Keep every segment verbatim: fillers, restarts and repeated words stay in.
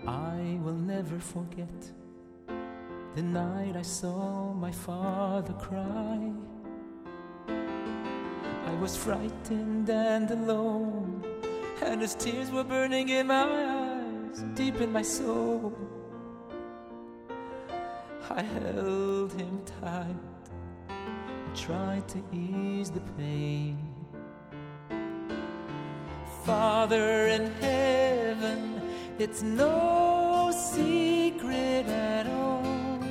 I will never forget the night I saw my father cry. I was frightened and alone, and his tears were burning in my eyes, deep in my soul. I held him tight and tried to ease the pain. Father in heaven, it's no secret at all.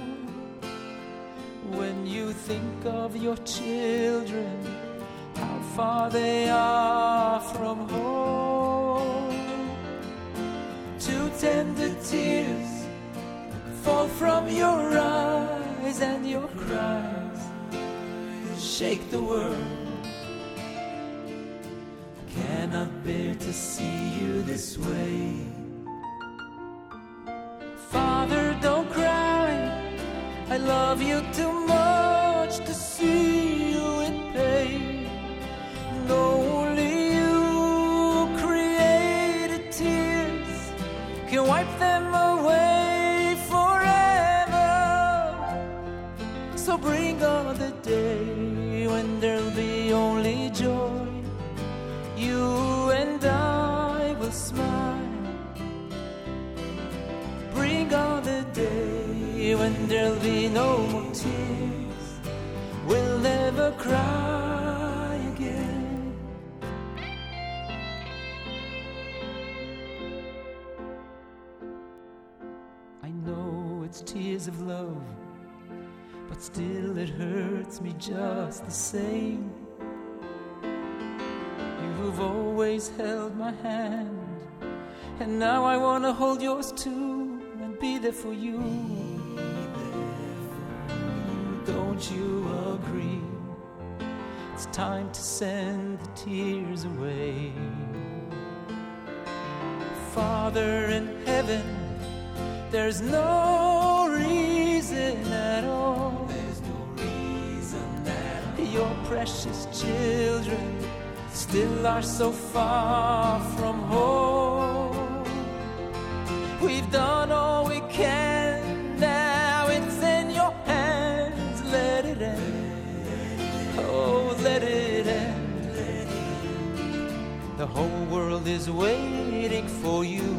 When you think of your children, how far they are from home. Two tender tears fall from your eyes, and your cries shake the world. Cannot bear to see you this way. Father, don't cry, I love you too much to see you in pain. Only you created tears, can wipe them away forever. So bring on the day when there'll be only joy. You and I will smile. Bring on the day when there'll be no more tears. We'll never cry again. I know it's tears of love, but still it hurts me just the same. You've always held my hand, and now I want to hold yours too and be there for you. Don't you agree? It's time to send the tears away. Father in heaven, there's no reason at all. There's no reason at all. Your precious children still are so far from home. We've done all we can, now it's in your hands. Let it end, oh let it end. The whole world is waiting for you.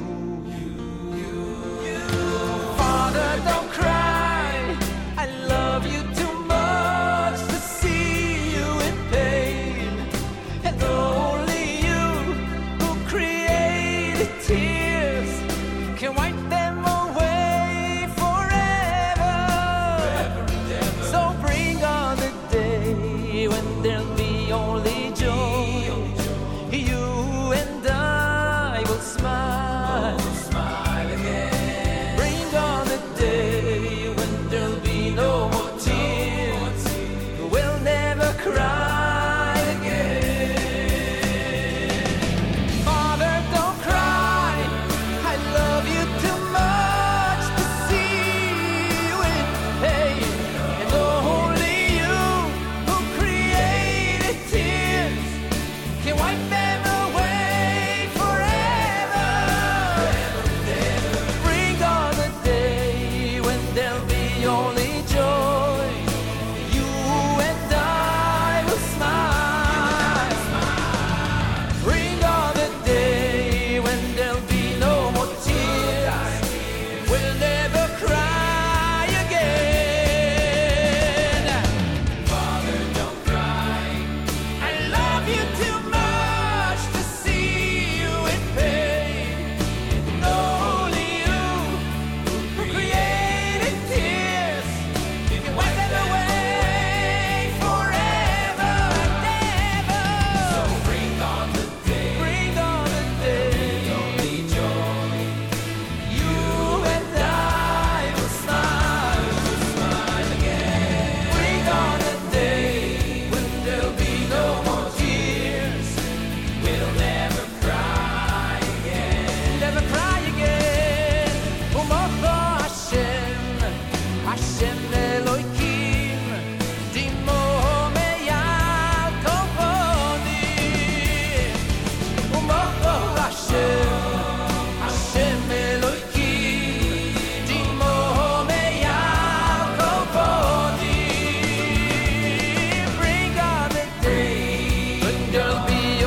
Father, don't cry, I love you too much to see you in pain. And only you who created tears can wipe them away forever. So bring on the day when there'll be only joy. You and I will smile. be